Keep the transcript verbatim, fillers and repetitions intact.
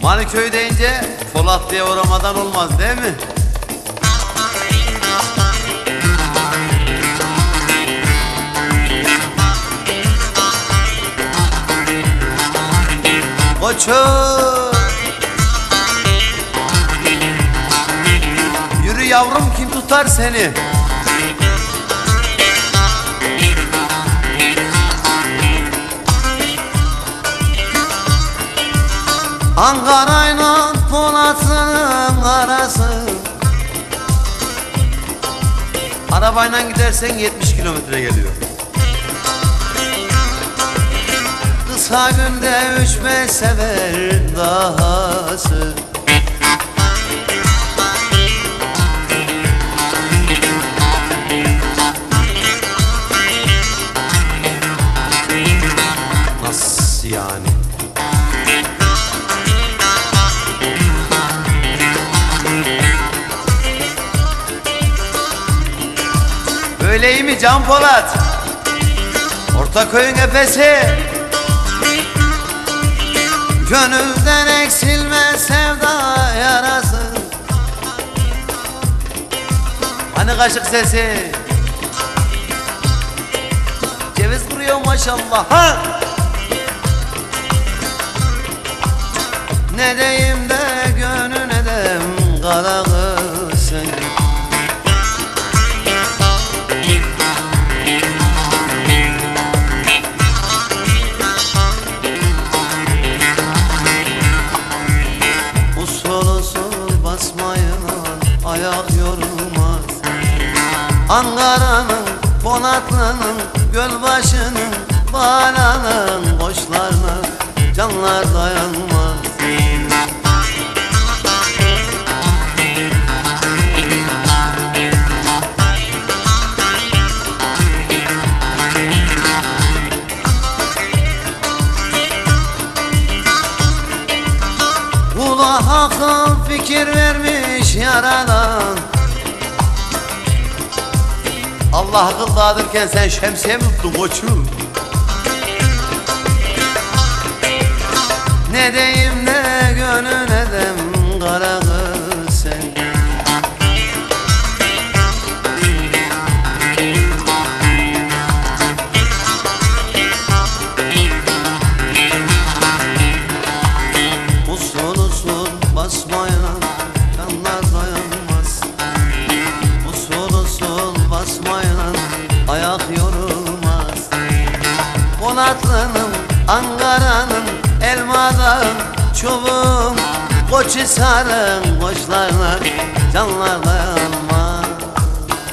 Maniköy deyince Polatlı'ya uğramadan olmaz değil mi? Koçum, yürü yavrum, kim tutar seni? Ankara'yla Polatlı'nın arası, arabayla gidersen yetmiş kilometre geliyor. Kısa günde üç beş sefer dahası. Nasıl yani? Öyle iyi mi Can Polat? Ortaköy'ün efesi, gönülden eksilmez sevda yarası. Hani kaşık sesi? Ceviz kuruyor maşallah ha? Ne deyim de gönül edem kalağısın. Ayak yorulmaz Ankara'nın, Polatlı'nın, Gölbaşı'nın, Bağla'nın boşlarına canlar dayanmaz. Kula akıl fikir vermiş Yaradan. Allah akıl dağıtırken sen şemsiye mi tuttun koçum? Ne deyim ne gönül edem kara kız sen. Usul usul basmayla canlar dayanmaz. Usul usul basmayla ayak yorulmaz. Polatlı'nın, Ankara'nın, Elmadağ'ın, Çubuğun, Koçhisar'ın boşlarına canlar dayanmaz.